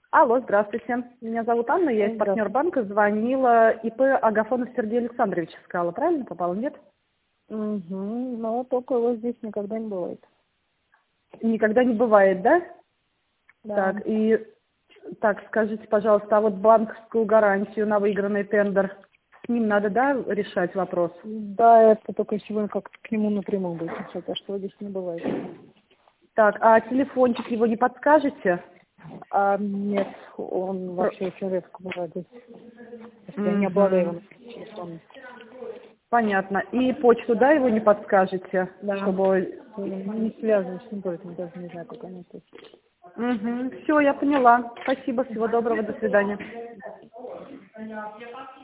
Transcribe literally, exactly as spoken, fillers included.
Алло, здравствуйте. Меня зовут Анна, я из партнер банка, звонила ИП Агафонов Сергей Александрович искала. Правильно попала, нет? Угу, но только его здесь никогда не бывает. Никогда не бывает, да? Да. Так, и так, скажите, пожалуйста, а вот банковскую гарантию на выигранный тендер, с ним надо, да, решать вопрос? Да, это только если вы как-то к нему напрямую будете решать, а что здесь не бывает. Так, а телефончик его не подскажете? А нет, он вообще очень редко бывает здесь. Если я не Мгм. обладаю его телефоном. Понятно. И почту, да, его не подскажете? Да. Чтобы... Не связываюсь с ним, поэтому даже не знаю, как они это. Угу. Все, я поняла. Спасибо, всего доброго, до свидания.